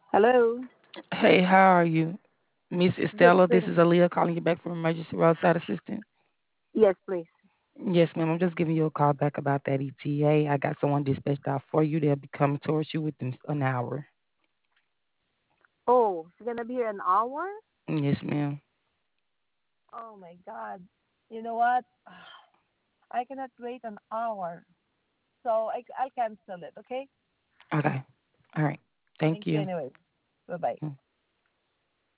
Hello. Hey, how are you? Miss Good, Estella, this good. is Aaliyah calling you back from Emergency Roadside Assistant. Yes, please. Yes, ma'am. I'm just giving you a call back about that ETA. I got someone dispatched out for you. They'll be coming towards you within an hour. Oh, she's gonna be here an hour? Yes, ma'am. Oh my God. You know what? I cannot wait an hour. So I'll cancel it, okay? Okay. All right. Thank Thank you you. anyway. Bye bye. Mm.